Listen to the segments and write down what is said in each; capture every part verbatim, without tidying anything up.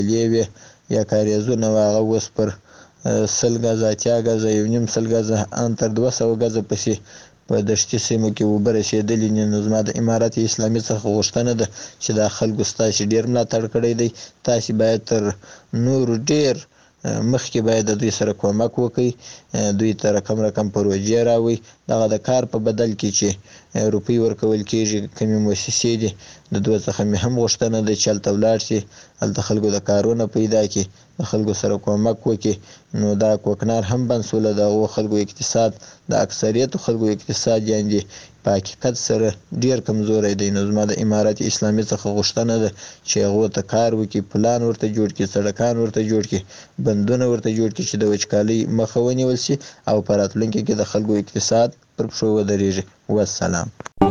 فاصلې وې یا کاریزونه وه هغه اوس پر سل ګزه اتیا ګزه یو نیم سل ګزه ان تر دوه سوه ګزه پسې په دشتي سیمو کې اوبه رسېدلي دي. نو زما د امارت اسلامي څخه غوښتنه ده چې دا خلکو ستاسې ډېر ملاتړ کړی دی، تاسې باید تر نورو ډېر مخکې باید د دوی سره کومک وکړئ، دوی ته رقم رقم پروژې راوړئ. دغه د کار په بدل کې چې روپۍ ورکول کېږي کومې مؤسسې دي د دوی څخه مې هم غوښتنه ده چې هلته ولاړ شي، هلته خلکو د کارونه پیدا کړي، د خلکو سره کومک وکړي. نو دا کوکنار هم بنسوله د هغو خلکو اقتصاد د اکثریتو خلکو اقتصاد یعنې په حقیقت سره ډېر کمزوری دی. نو زما د امارت اسلامي څخه غوښتنه ده چې هغو ته کار وکړي، پلان ورته جوړ کړي، سړکان ورته جوړ کړي، بندونه ورته جوړ کړي چې د وچکالۍ مخه ونیول شي او په راتلونکي کې د خلکو اقتصاد پر پښو ودرېږي. والسلام.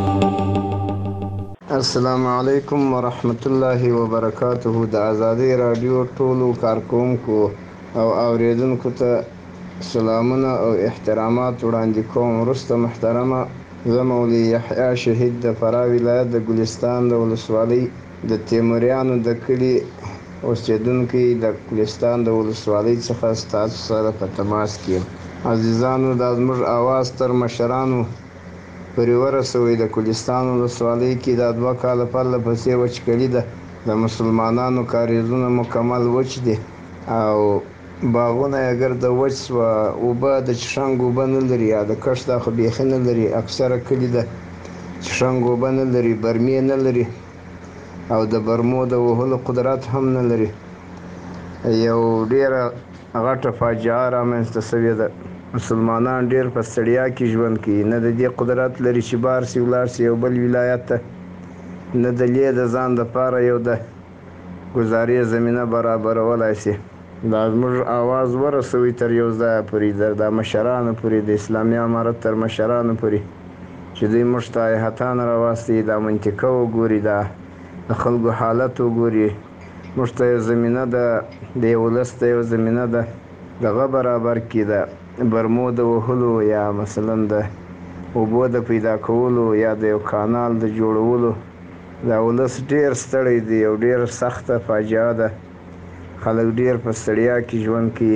السلام علیکم ورحمت الله وبرکاته. د ازادۍ راډیو ټولو کارکوونکو او اوریدونکو ته سلامونه او احترامات وړاندې کوم. وروسته محترمه، زه مولوي یحیی شهید د فراه ولایت د ګلستان د ولسوالۍ د تیموریانو د کلي اوسېدونکی د ګلستان د ولسوالۍ څخه ستاسو سره په تماس کې یم. عزیزانو، دا زموږ اواز تر مشرانو پورې ورسوئ. د ګلستان ولسوالۍ کې دا دوه کاله پرله پسې وچکلي ده. د مسلمانانو کاریزونه مکمل وچ دي او باغونه یې ګرده وچ سوه. اوبه د چشنګ اوبه نه لري، یا د کښت دا خو بیخي نه لري. اکثره کلي د چشنګ اوبه نه لري، برمې نه لري او د برمو د وهلو قدرت هم نه لري. یو ډېره غټه فاجعه رامنځته سوې ده. مسلمانان ډېر په ستړیا کې ژوند کوي، نه د دې قدرت لري چې بار سي ولاړ سي یو بل ولایت ته، نه د لې د ځان دپاره یو د ګزارې زمینه برابرولای سي. دا زموږ اواز ورسوئ تر یو ځایه پورې، د مشرانو پورې، د اسلامي امارت تر مشرانو پورې، چې دوی موږ ته هیحتان راواستوي، دا منطقه وګوري، دا د خلکو حالت وګوري. موږ ته یو زمینه ده، د یو ولس ته یو زمینه ده دغه برابر کړي، د برمو د وهلو یا مثلا د اوبو د پیدا کولو یا د یو کانال د جوړولو. دا ولس ډېر ستړی دی، یو ډېر سخته فاجعه ده. خلک ډېر په ستړیا کې ژوند کوي.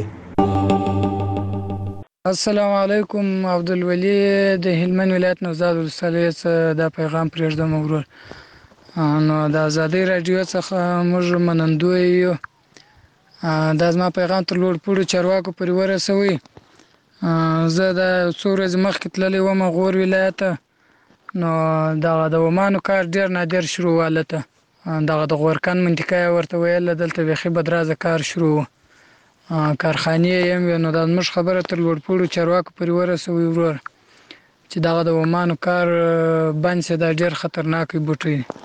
السلام علیکم. عبدالولي د هلمند ولایت نوزاد ولسوالۍ څخه دا پیغام پرېږدم ورور. نو د ازادۍ راډیو څخه موږ منندوی یو. دا زما پیغام تر لوړ پوړو چارواکو پورې ورسوئ. زه د څو ورځې مخکې تللی وم غور ولایت ته. نو دغه د ومانو کار ډېر نادر شروع و هلته. دغه د غورکن منطقه یې ورته ویله، دلته بیخي بدرازه کار شروع و، کارخانې یې هم وې. نو دا زموږ خبره تر لوړ پوړو چارواکو پورې ورسوئ ورور چې دغه د ومانو کار بند شي. دا ډېر خطرناک بوټی دی.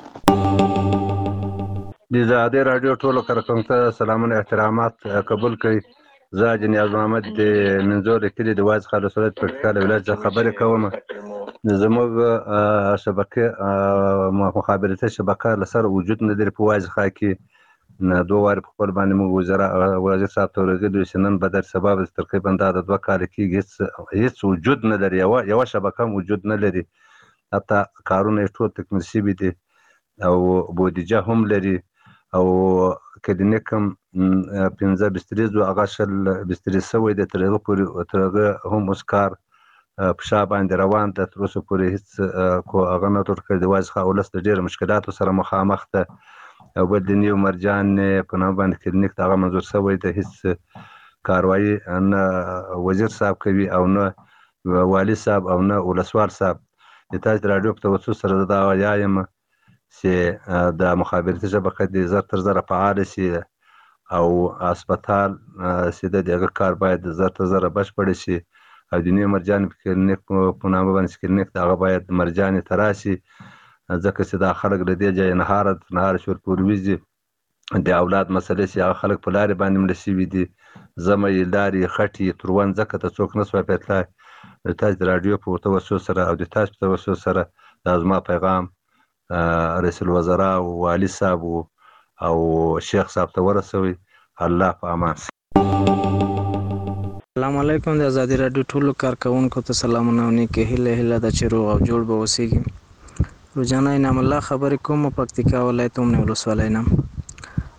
د ازادۍ راډیو ټولو کارکوونکو ته سلامونه احترامات قبول کړئ. زه حاجي نیاز محمد د منظور د کلي د واز خان ولسوالۍ د پکتیکا له ولایت څخه خبرې کوم. زموږ شبکې مخابراتي شبکه له سره وجود نه لري په واز خان کې. دوه وارې په خپل باندې موږ وزیر صاحب ته ورغلي چې نن به در سبا به تقریبا دا د دوه کاله کېږي هېڅ هېڅ وجود نه لري، یوه یوه شبکه هم وجود نه لري. حتی کارونه یې ټول تکمیل شوي دي او بودیجه هم لري او کلینیک هم پنځه بستریز و، هغه شل بسترې شوی دی. تر هغه پورې تر هغه هم اوس کار په شا باندې روان ده. تر اوسه پورې هېڅ هغه نه ټول کړی. د واز خان ولس د ډېرو مشکلاتو سره مخامخ ده. او بل د نیو مرجان په نامه باندې کلینیک د هغه منظور شوی دی. هېڅ کاروایي نه وزیر صاحب کوي او نه والي صاحب او نه ولسوال صاحب. د تاسو د راډیو په توسط سره زه دا وایم چې د مخابراتي شبکه دې زر تر زره فعاله شي او هسپتال چې د هغه کار باید زر تر زره بشپړ شي. او د نیو مرجان کلینیک په نامه باندې کلینیک د هغه باید مرجانې ته راشي، ځکه چې دا خلک له دې ځایه نهاره نهاره شور پورې وځي. د اولاد مسلې چې هغه خلک په لارې باندې مړه شوي دي، زمه یې لارې خټې تروند، ځکه ته څوک نه سوای پېتلی. د تاسو د راډیو په توسط سره او د تاسو په توسط سره دا زما پیغام رئیس الوزرا او والي صاحب او شیخ صاحب ته ورسوي. الله په امان شي. السلام علیکم. د ازادۍ راډیو ټولو کارکوونکو ته سلامونه او نیکې هیله هیله ده چې روغ او جوړ به اوسیږي. روزانه انعام الله خبرې کوم، پکتیکا ولایت اومنه ولسوالۍ نه.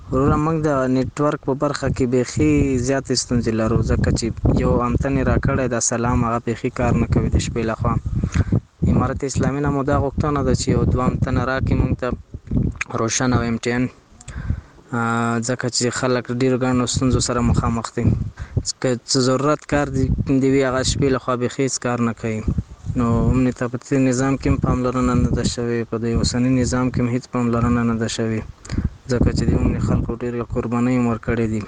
وروره موږ د نیټورک په برخه کې بیخي زیات ستونزې لرو ځکه چې یو امتن را کړی د سلام هغه بیخي کار نه کوي د شپې لخوا امارت اسلامي نه مو دا غوښتنه ده چې یو دوه امتنه راکړي موږ ته روشن او ایم ټي ان ځکه چې خلک ډېرو ګڼو ستونزو سره مخامخ دي که څه ضرورت کار دی وي هغه شپې لخوا بیخي هېڅ کار نه کوي نو امنیت په نظام کې هم پاملرنه نه ده شوې په دې اوسني نظام کې هم هېڅ پاملرنه نه ده شوې ځکه چې د عمومي خلکو ډېرې قربانۍ هم ورکړې دي.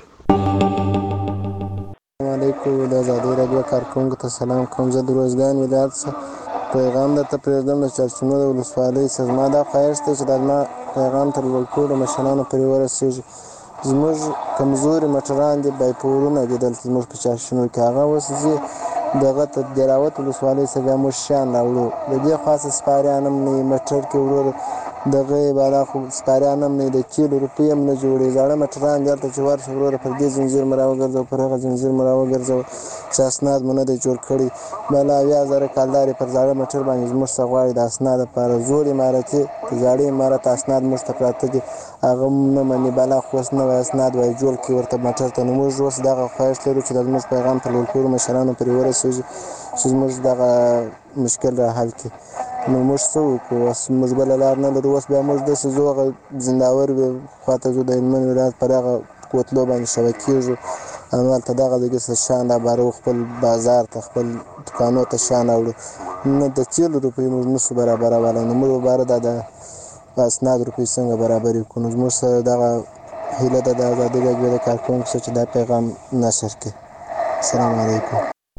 السلام علیکم د ازادۍ راډیو کارکوونکو ته سلام کوم. زه د روزګان ولایت څخه پیغام درته پرېږدم د چارچونو د ولسوالۍ څخه. زما دا خواهش دی چې دا زما پیغام تر ټولو مشرانو پورې ورسېږي. زموږ کمزوري مټران دي بایپورونه دي دلته زموږ په چارچونو کې هغه اوس ځي دغه ته دراوت ولسوالۍ څخه بیا موږ شیان راوړو د دې خاصه سپاریان هم نه مټر کې ورور دغه بالا خو سپاریان هم نه د کیلو روپۍ هم نه جوړي زاړه مټران دلته چې ورشه وروره پر دې زنځیر مو راوګرځو پر هغه زنځیر مو راوګرځو چې اسناد مو نه دی جوړ کړی بله اویا زره کالدار یې پر زاړه مټر باندې زموږ څخه غواړي د اسناد لپاره زوړ عمارتي د زاړه عمارت اسناد موږ ته پراته دي هغه نه مني بلا خو اوس نوی اسناد وایي جوړ کړي ورته مټر ته نو موږ اوس دغه خواهش لرو چې د زموږ پیغام پر ټولو مشرانو پورې ورسېږي چې زموږ دغه مشکل را حل کړي. نو موږ څه وکړو اوس موږ بله لار نه لرو اوس بیا موږ داسې ځو هغه زنداور خواته ځو د هلمند ولایت پر هغه کوتلو باندې شوه کېږو همالته دغه دګې څه شیان رابارو خپل بازار ته خپل دوکانو ته شیان راوړو نه د تیلو روپۍ موږ نسو برابرولی نو موږ باره دا د اسناد روپۍ څنګه برابرې کړو نو زموږ سره دغه هیله ده د ازادۍ راډیو د کارکوونکو سره چې دا پیغام نشر کړي. السلام علیکم.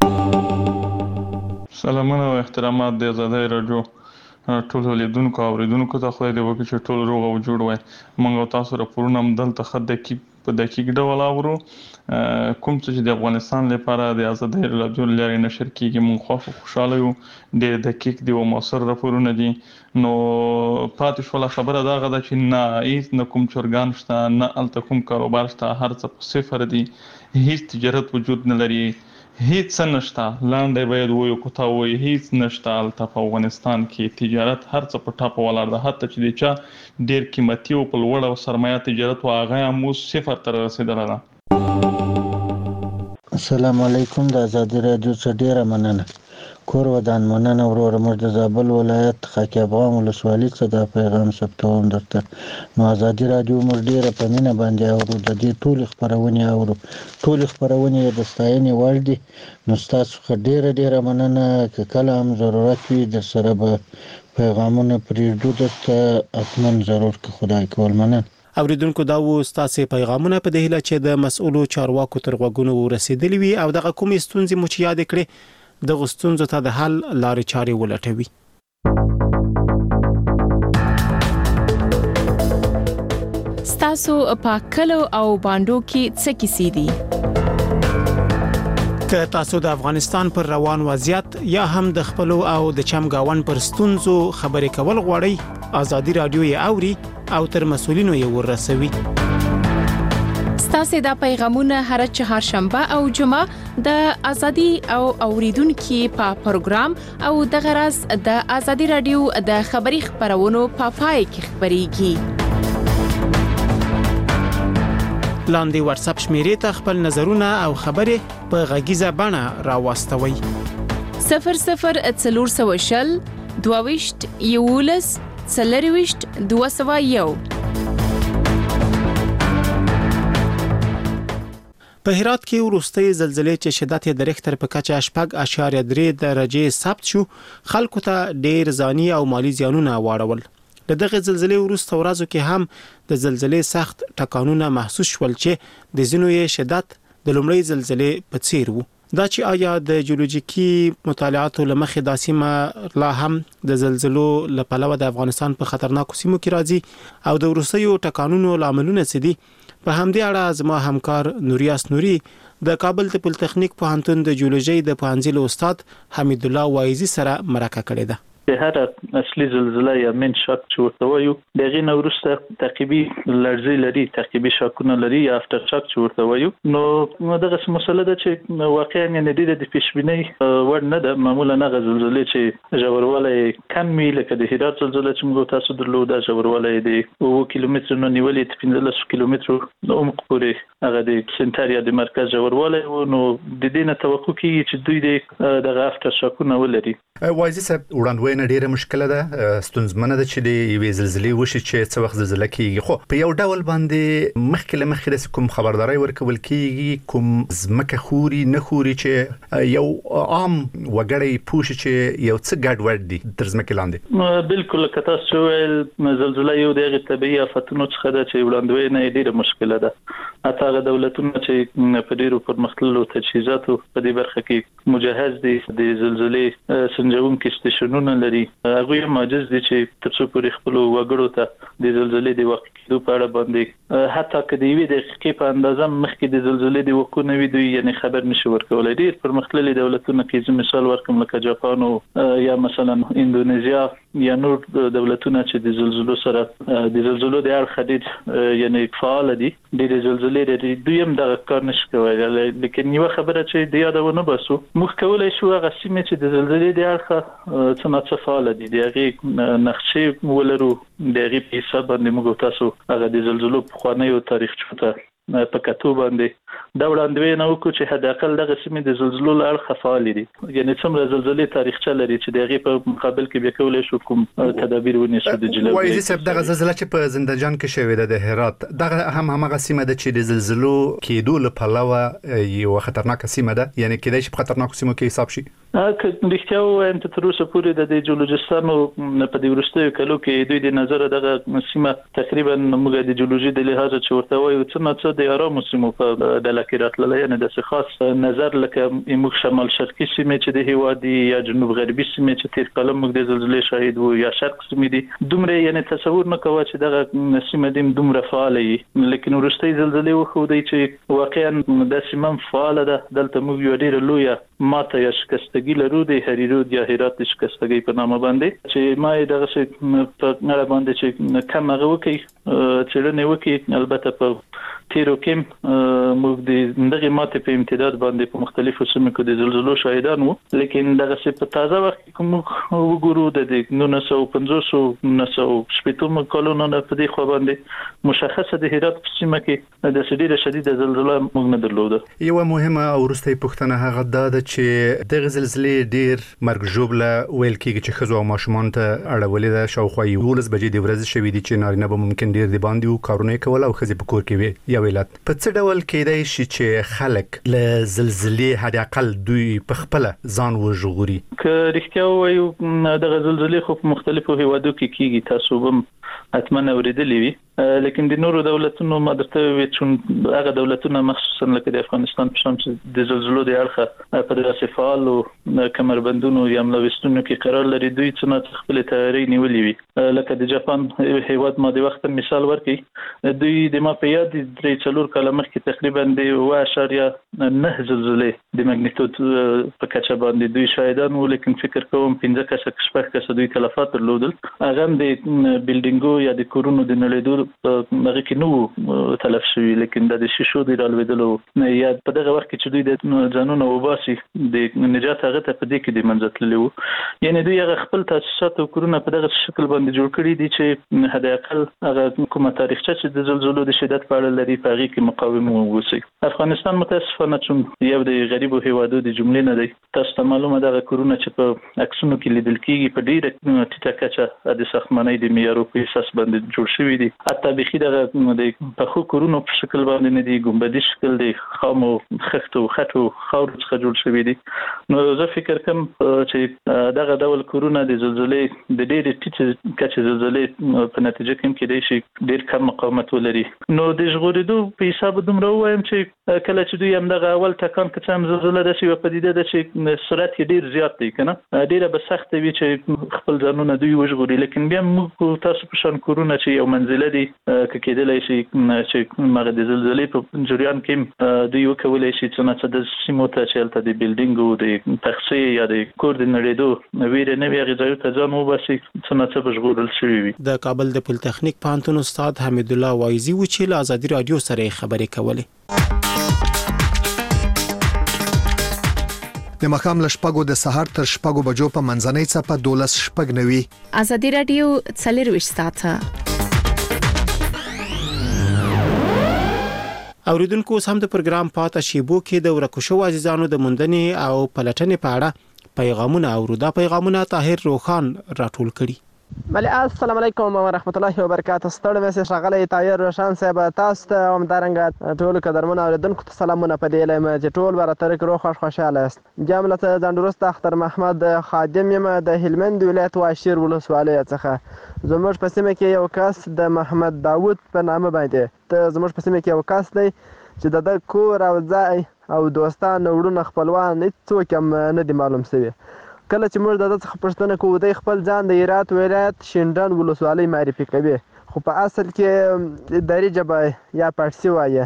سلامونه او احترامات د ازادۍ راډیو ټولو لیدونکو او اوریدونکو ته خدای دې وکړي چې ټول روغ او جوړ وای. موږ او تاسو راپورونه هم دلته ښه دقیق په دقیق ډول اورو کوم څه چې د افغانستان لپاره د ازادۍ راډیو له لارې نشر کیږي موږ خوښ او خوشحاله یو ډېر دقیق دي او موثر راپورونه دي. نو پاتې شوله خبره دغه ده چې نه هېڅ نه کوم چرګان شته نه هلته کوم کاروبار شته هر څه په صفر دي هېڅ تجارت وجود نه لري هیڅ څه نشته لاندې باید وایو که تا وایي هیڅ نشته هلته په افغانستان کې تجارت هر څه په ټاپه ولاړ ده حتی چې د چا ډېر قیمتي او په لوړه سرمایه تجارت و هغه هم اوس صفر ته رسېدلی ده. السلام علیکم د ازادۍ راډیو څخه ډېره مننه کور ودان مننه وروره موږ د زابل ولایت خاک افغان ولسوالۍ څخه دا پیغام ثبتوم درته نو ازادۍ راډیو موږ ډېره په مینه باندې اورو د دې ټولې خپرونې اورو ټولې خپرونې د ستاینې وړ دي نو ستاسو څخه ډېره ډېره مننه که کله هم ضرورت وي درسره به پیغامونه پرېږدو درته حتما ضرور که خدای کول مننه. اوریدونکو دا و ستاسو پیغامونه په دې هیله چې د مسؤلو چارواکو تر غوږونو ورسېدلي وي او دغه کومې ستونزې مو چې یاد کړې دغه ستونزو ته د حل لارې چارې ولټوي. ستاسو په کلو او باندو کې څه کیسې دي؟ که تاسو د افغانستان پر روان وضعیت یا هم د خپلو او د چمګاون پر ستونزو خبرې کول غواړئ ازادي راډیو یې اوري او تر مسؤلینو یې ورسوي. ستاسو د پیغامونه هر چهارشنبه او جمعه د ازادي او اوریدونکو په پروګرام او د غرض د ازادي راډیو د خبري خبرونو په پای کې خبريږي. لاندې واتس اپ شمیرې ته خپل نظرونه او خبرې په غږیزه بڼه راوستوي. صفر صفر څلور سوه شل دوه ویشت یولس څلور ویشت دوه سوه یو. په هرات کې وروستۍ زلزلې چې شدت یې د ریختر په کچه شپږ اعشاریه درې درجې ثبت شو خلکو ته ډېر ځاني او مالی زیانونه واړول. د دغه زلزلې وروسته ورځو کې هم د زلزلې سخت ټکانونه محسوس شول چې د ځینو یې شدت د لومړۍ زلزلې په څیر وو. دا چې آیا د جیولوژیکي مطالعاتو لمخې دا سیمه لا هم د زلزلو له پلوه د افغانستان په خطرناکو سیمو کې راځي او د وروستیو ټکانونو لاملونه څه دي؟ په همدې اړه زما همکار نوریاس نوري د کابل د پولیټیکنیک پوهنتون د جیولوژي د پوهنځي استاد حمید الله وایزي سره مرکه کړې ده. د هر اصلي زلزلې یا من شاک چې ورته وایو دغه نو وروسته تعقیبي لړزې لري، تعقیبي شاکونه لري یا افټر شاک چې ورته وایو. نو دغه مسله ده چې واقعا یعنی د پیشبینۍ وړ نه ده. معمولا هغه زلزلې چې ژوروالی کم وي لکه د هرات زلزله چې موږ تاسو درلوده ژوروالی د اووه کیلومترو نه نیولې تر پنځلس کیلومترو د عمق پورې هغه د سنټر یا د مرکز ژوروالی و. نو د دې نه توقع کیږي چې دوی د دغه افټر شاکونه ولري. وایي صاحب وړاندوینه ډیره مشکله ده، ستونزمنه ده چې د یوې زلزلې وشي چې څه وخت زلزله کیږي. خو په یو ډول باندې مخکې له مخکې د کوم خبرداري ورکول کیږي، کوم ځمکه خوري نه خوري چې یو عام وګړی پوښي چې یو څه ګډ وډ دي تر ځمکې لاندې. بالکل که تاسو ویل زلزله یو دغه طبيعي آفتونو څخه ده چې وړاندوینه ډیره مشکله ده. حتی هغه دولتونه چې په ډیرو پرمختللو تجهیزاتو په دې برخه کې مجهز دي د زلزلې سنجونکي سټیشنونه لري، هغه یې ماجز دي چې تر څو پورې خپل وګړو ته د زلزلې د واقع کېدو په اړه باندې حتی که د یوې دقیقې په اندازه مخکې د زلزلې د وقوع نه وي دوی یعنی خبر نشي ورکولای. ډیر پرمختللي دولتونه کې زه مثال ورکوم لکه جاپان او یا مثلا اندونیزیا یا نور دولتونه چې د زلزلو سره د زلزلو د اړخ ډیر یعنی فعال دي، ډیر زلزلې لري، دوی هم دغه کار نشي کولای. لیکن یو خبره چې د یادونه باسو موږ کولای شو هغه سیمه چې د زلزلې د اړخ څنګه څه فعال دي دغه نقشې ولرو، دغه په حساب باندې موږ تاسو هغه د زلزلو په خوانیو تاریخ چوته په کتو باندې دا وړاندوینه وکړو چې حد اقل دغه سیمې د زلزلو له اړخ فعال دي، یعنی څومره زلزلې تاریخچه لري چې دغه په مقابل کې به کولای شو کوم تدابیر ونیسو د جلوه. وایي چې دغه زلزلہ چې په زندجان کې شوې ده د هرات دغه هم همغه سیمه ده چې د زلزلو کېدو له پلوه یو خطرناک سیمه ده، یعنی کېدای شي په خطرناک سیمو کې حساب شي. که رښتیا وایم ته تر اوسه پورې د جیولوجستانو په دې وروستیو کلو کې دوی د نظر دغه سیمه تقریبا موږ د جیولوژي د لحاظ چې ورته وایو څه د آرامو سیمو په ډله کې راتللی، یعنی د څه خاص نظر لکه موږ شمال شرقي سیمې چې د هیواد دي یا جنوب غربي سیمې چې تیر کال موږ د زلزلې شاهد وو یا شرق سیمې دي، دومره یعنی تصور نه کوو چې دغه سیمه دیم دومره فعاله وي. لیکن وروستۍ زلزلې وښودي چې واقعا د سیمه فعاله ده. دلته موږ یو ډېر لویه ماته یا شکستګي لرو د هریرود یا هرات د شکستګي په نامه باندې چې ما دغه څه په نړۍ باندې چې کم هغه وکي چې نه وکي. البته په تیرو کې موږ د دغه ماته په امتداد باندې په مختلفو سیمو کې د زلزلو شاهدان وو، لیکن دغه څه په تازه وخت کې کوم وګورو د نولس سوه پنځوس نولس سوه شپږ کلونو نه په دې خو باندې مشخصه د هرات په سیمه کې د شدید شدید زلزلہ موږ نه درلوده. یو مهمه او وروستۍ پوښتنه هغه ده چې دغه زلزلې ډیر مرګ ژوبله ویل کېږي چې ښځو او ماشومان ته اړولې ده. شاوخوا یولس بجې د ورځې شوې دي چې نارینه به ممکن ډیر د باندې و کارونه کول او ښځې په کور کې وي. یا ویلات په څه ډول کېدای شي چې خلک له زلزلې حد اقل دوی په خپل ځان وژغوري؟ که رښتیا وایو دغه زلزلې خو په مختلفو هیوادو کې کېږي، تاسو هم حتما اوریدلې وي، لیکن د نورو دولتونو ما درته وی چې هغه دولتونه مخصوصا لکه د افغانستان په شان چې د زلزلو د اړخ په داسې فعال او کمربندونو یا ملوثونو کې قرار لري، دوی څنګه خپل تیاری نیولې وي. لکه د جاپان هیواد ما د وخت مثال ورکړي، دوی د ما په یاد درې څلور کاله مخکې تقریبا د اوه اعشاریه نه زلزلې د ماګنیټود په کچه باندې دوی شاهدان وو، لیکن فکر کوم پنځه کسه شپږ کسه دوی تلفات درلودل. هغه د بلډینګو یا د کورونو د نړیدو هغه کې نو تلف شوی، لیکن د شیشو د رالوېدلو یا په دغه وخت کې چې دوی د ځانونو وباسي د نجات هغه ته په دې کې د منځتللی وو. یعنی دوی هغه خپل تاسیسات او کورونه په دغه شکل باندې جوړ کړي دي چې حد اقل هغه کومه تاریخچه چې د زلزلو د شدت په اړه لري په هغه کې مقاومه ووسی. افغانستان متاسفانه چې یو د غریبو هیوادو د جملې نه دی، تاسو ته معلومه ده کورونه چې په عکسونو کې لیدل کېږي په ډیره ټیټه کچه د ساختمانۍ د معیارو په اساس باندې جوړ شوی دي. حتی بخي دغه د پخو کورونو په شکل باندې نه دي، ګمبدي شکل دی، خامو خښتو خټو خاور څخه جوړ شوی دي. نو زه فکر کوم چې دغه ډول کورونه د زلزلې د ډېرې ټیټې کچې زلزلې په نتیجه کې کېدای شي ډېر کم مقاومت ولري. نو د ژغورېدو په حساب دومره ووایم چې کله چې دوی همدغه اول ټکان که څه هم زلزله داسې یوه پدیده ده چې سرعت یې ډېر زیات دی که نه، ډېره به سخته وي چې خپل ځانونه دوی وژغوري. لیکن بیا موږ تاسو په شان کورونه چې یو منزله دي کېدلای شي چې مغه د زلزلې په جریان کې دوی وکولای شي چې نه څه د سیمو ته چې هلته د بلډینګ او د تخصیص یا د کور د نړېدو ویره نه وي غځایو ته ځان وباسي څه نه څه بشغول شوی وي. د کابل د پولیټیکنیک پوهنتون استاد حمید الله وایزي و چې له ازادي رادیو سره خبرې کولې. د مخام لشپګو د سحر تر شپګو بجو په منځنۍ صفه دولس شپګ نوي. ازادي رادیو څلرويش ساعته. اوریدونکو سم د پروګرام پاته شیبو کې د ورکوشو عزیزانو د مندنې او پلټنې په اړه پیغامونه اورو. دا پیغامونه طاهر روخان راټول کړي. بله السلام علیکم و رحمت الله و برکاته. ستړي مې ښاغلی طاهر روشان صاحب تاسو ته هم دارنګه ټول قدرمنو اوریدونکو ته سلامونه په دې لیم چې ټول براتر کړو خوش خوشاله است. جمله ځندروست اختر محمد خادم یم د هلمند ولایت واشیر ولسوالۍ څخه. زموږ په سیمه کې یو کس د محمد داوود په نامه باندې ته زموږ په سیمه کې یو کس دی چې د د کور او ځای او دوستان وړونه خپلوان هیڅوک هم نه دي معلوم شوي. کله چې موږ د ده څخه پوښتنه کوو دی خپل ځان د هرات ولایت شینډنډ ولسوالۍ معرفي کوي، خو په اصل کې دري ژبه یا پارسي وایي.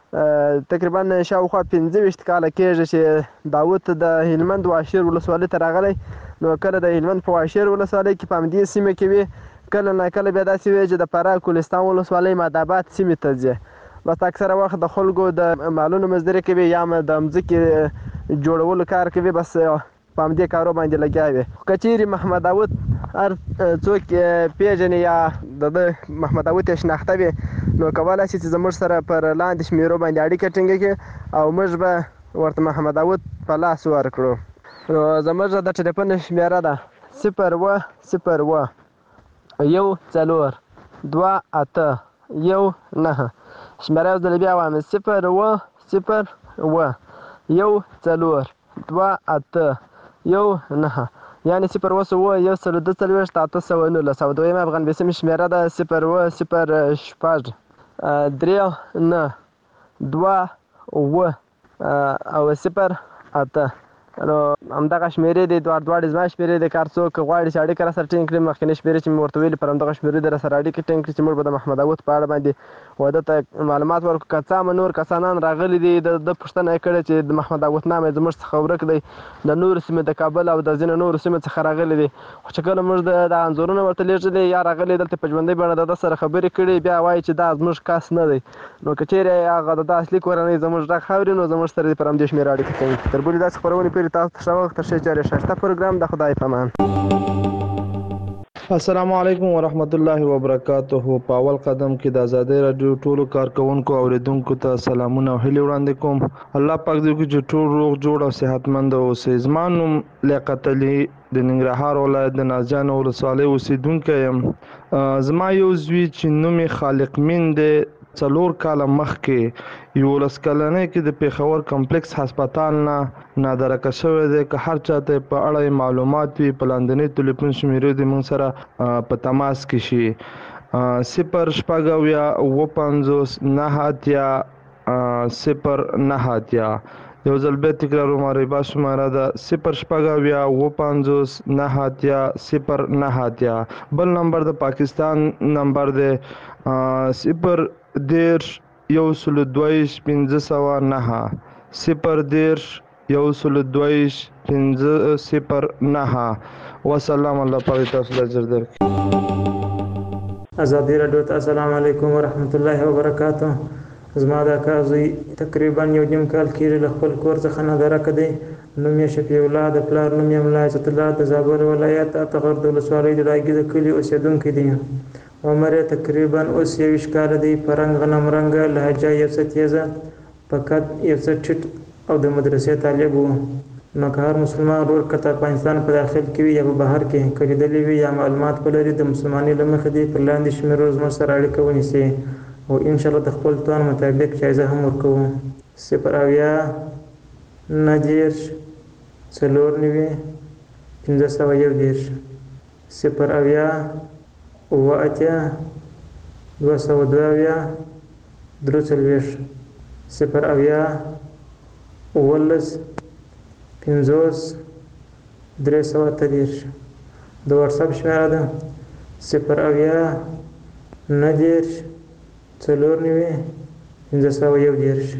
تقریبا شاوخوا پنځه ویشت کاله کېږي چې داود د هلمند واشیر ولسوالۍ ته راغلی. نو کله د هلمند په واشیر ولسوالۍ کې په همدې سیمه کې وي، کله نه کله بیا داسې وي چې د فراه کوهستان ولسوالۍ ماداباد سیمې ته ځي. بس اکثره وخت د خلکو د مالونو مزدوري کوي یا د مځکې جوړولو کار کوي، بس په همدې کارو باندې لګیا وي. که چیرې محمد داود هر څوک پیژني یا د ده محمد داود یې شناخته وي نو کولی شي چې زموږ سره پر لاندې شمیرو باندې اړیکه ټینګه کړي او موږ به ورته محمد داود په لاس ورکړو. نو زموږ د ټلیفون شمیره ده صفر اوه صفر اوه یو څلور دوه اته یو نهه. شمیره یو ځل بیا وایم صفر اوه صفر اوه یو څلور دوه اته یو نهه، یعنی صفر اوه سوه یو سل دوه څلوېښت اته سوه نولس. او دویمه افغان بیسیم شمیره ده صفر اوه صفر شپږ درې نه دوه اوه او صفر اته. نو همدغه شمیرې دي، دواړه دواړه زما شمیرې دي. کار څوک غواړي چې اړیکه راسره ټینګ کړي مخکینۍ شمیرې چې مې ورته ویلې پر همدغه شمیرې دې راسره اړیکې ټینګ کړي چې موږ به د محمد داود په اړه باندې و ده ته معلومات ورکړو. که څه هم نور کسانان راغلي دي د ده پوښتنه یې کړې چې د محمد داود نام یې زموږ څخه ورک دی، د نورو سیمې د کابل او د ځینو نورو سیمو څخه راغلي دي. خو چې کله موږ د انځورونه ورته لیږلي یا راغلي دلته په ژوندۍ بڼه د ده سره خبرې کړي بیا وایي چې دا زموږ کس نه دی. نو که چیرې هغه د ده اصلي کورنۍ زموږ غږ اوري نو زموږ سره دې پر همدې شمېره اړیکه کوي. تر بلې داسې خپرونې پورې تاسو ته ښه وخت تر ښې چارې ښایسته پروګرام د خدای په امان. السلام علیکم ورحمت الله وبرکاته. په اول قدم کې د ازادۍ رادیو ټولو کارکونکو اوریدونکو ته سلامونه او هیلې وړاندې کوم. الله پاک دې وکړي چې ټول روغ جوړ او صحتمند اوسئ. زما نوم لیاقت علي د ننګرهار ولایت د نازجان ولسوالۍ اوسیدونکی یم. زما یو زوی چې نوم یې خالق مین دی څلور کاله مخکې یولس کلنۍ کې د پېښور کمپلکس هسپتال نه نادرکه شوی دی. که هر چاته په اړه معلومات وي په لاندنۍ ټلیفون شمیرې دې موږ سره په تماس کې شي. صفر شپږ اویا اوه پنځوس نهه اتیا صفر نهه اتیا. یو ځل بیا تکراروم ربا شماره ده صفر شپږ اویا اوه پنځوس نهه اتیا صفر نهه اتیا. بل نمبر د پاکستان نمبر دی صفر دېرش یو سلو دوهویشت پنځه سوه نهه صفر دېرش یو سلو دوهویشت پنځه صفر نهه. وسلام. الله پاک تاسو ته اجر درکړي. ازادي رادیو ته السلام علیکم ورحمت الله وبرکاته. زما د اکا زوی تقریبا یو نیم کال کېږي له خپل کور څخه نادرکه دی. نوم یې شفیع الله، د پلار نوم یې ملا عزت الله، د زابل ولایت اتغر د ولسوالۍ د لاګي د کلي اوسېدونکی دی. عمر یې تقریبا اوس یویشت کاله دی. په رنګ غنم رنګه، لهجه یو څه تیزه، په قد یو څه ټیټ او د مدرسې طالب و. نو که هر مسلمان ورور که د افغانستان په داخل کې وي یا په بهر کې که لیدلی وي یا معلومات ولري د مسلمانۍ له مخې دې پر لاندې شمیرو زموږ سره اړیکه ونیسي او انشاءالله د خپل توان مطابق جایزه هم ورکوو. صفر اویا نهه دېرش څلور نوي پنځه سوه یو دېرش صفر اویا اوه اتیا دوه سوه دوه اویا درې څلوېښت صفر اویا اوولس پنځوس درې سوه اته دېرش. د واتساپ شمېره ده صفر اویا نه دېرش څلور نوي پنځه سوه یو دېرش.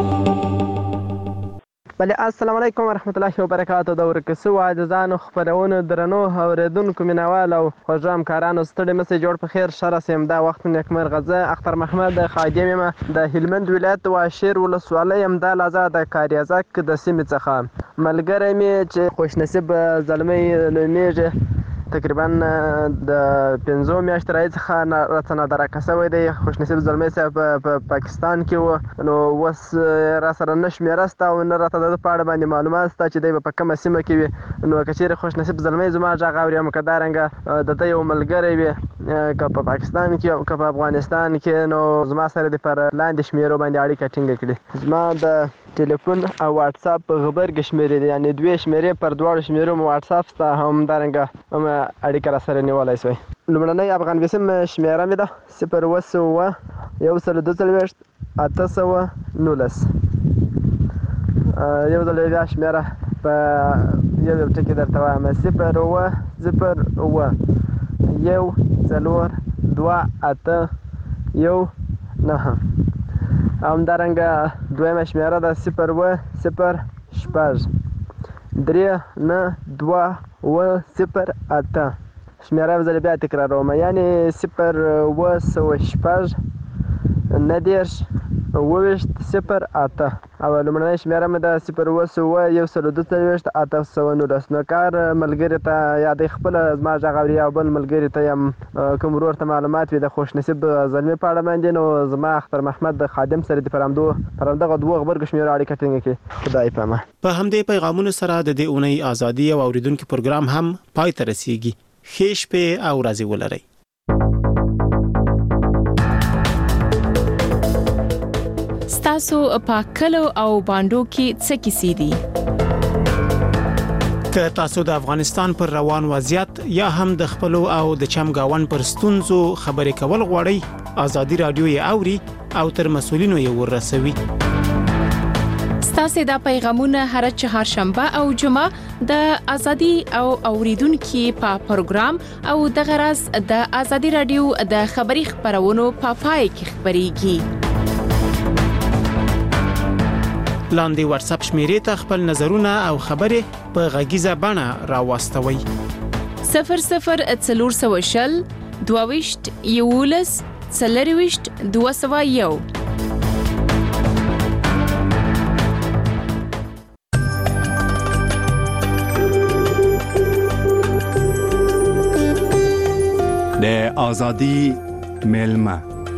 بله السلام علیکم ورحمت الله وبرکاتو. د ورکسو عاجزانو خپرونو درنو اوریدونکو مینوال او خوږو همکارانو ستړي مسئ جوړ په خیر ښه راسئ. دا وخت نیکمرغه. زه اختر محمد خادم یم د هلمند ولایت واشیر ولسوالۍ یم د لازا د کاریزک د سیمې څخه. ملګری مې چې خوشنصیب زلمی نومیږي تقریبا د پنځو میاشتو راهیسې څخه راته نادرکه شوی دی. خوشنصیب زلمی صاحب په پاکستان کې و نو اوس را سره نه شمېره شته او نه راته د ده په اړه باندې معلومات شته چې دی به په کومه سیمه کې وي. نو که چېرې خوشنصیب زلمی زما غږ اوري هم که دارنګه د ده یو ملګری وي که په پاکستان کې او که په افغانستان کې نو زما سره دې پر لاندې شمېرو باندې اړیکه ټینګه کړي. زما د ټلیفون او واتساپ په غبرګې شمېرې دي یعنې دوې شمېرې پر دواړو شمېرو مو واتساپ شته همدارنګه هم اړیکه را سره نیولی شوی. لومړنۍ افغان وسیم شمېره مې ده صفر اوه سوه یو سل دوه څلوېښت اته سوه نولس. یو ځل بیا شمېره په یو یو ټکي درته وایم صفر اوه صفر اوه یو څلور دوه اته یو نهه. همدارنګه دویمه شمېره ده صفر اوه صفر شپږ درې نه دوه اوه صفر اته. شمېره یو ځل بیا تکراروم یعنې صفر اوه سوه شپږ نه دېرش اوه ویشت صفر اته او لومړنۍ شمېره مې ده صفر اوه سوه یو سل دوه څلوېښت اته سوه نولس. نو کار ملګري ته یا دی خپله زما غږ اوري او بل ملګري ته یم کوم ورور ته معلومات وي د خوشنصیب زلمي په اړه باندې نو زما اختر محمد د خادم سره دې پر همدو پر همدغه دوو غبرګو شمېرو اړیکه ټینګه کړي. خدای پامه. په همدې پیغامونو سره د دې اونۍ ازادي او اوریدونکو پروګرام هم پای ته رسیږي. ښې شپې او ورځې ولرئ. ستاسو په کلو او باندو کې څه کیسې دي؟ که تاسو د افغانستان پر روان وضعیت یا هم د خپل او د چمګاون پر ستونزو خبرې کول غواړئ ازادي رادیو یې اوري او تر مسولینو یې ورسوي. ستاسو دا پیغامونه هر چهارشنبه او جمعه د ازادي او اوریدونکو په پروګرام او د غرض د ازادي رادیو د خبري خبرونو په پای کې خبريږي. لاندې واتس اپ شمیرې ته خپل نظرونه او خبرې په غږیزه بڼه راوستوي. صفر صفر څلور سوه شل دوه ویشت یولس څلور ویشت دوه سوه یو. د ازادي ملما